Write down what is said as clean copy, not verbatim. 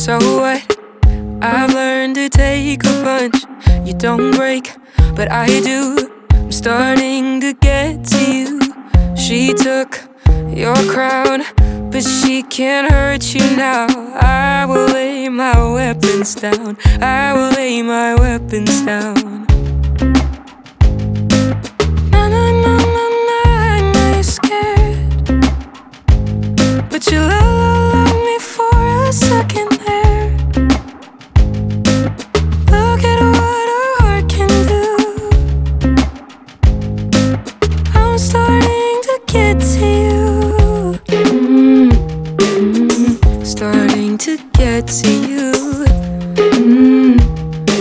So what? I've learned to take a punch. You don't break, but I do. I'm starting to get to you. She took your crown, but she can't hurt you now. I will lay my weapons down. I will lay my weapons down.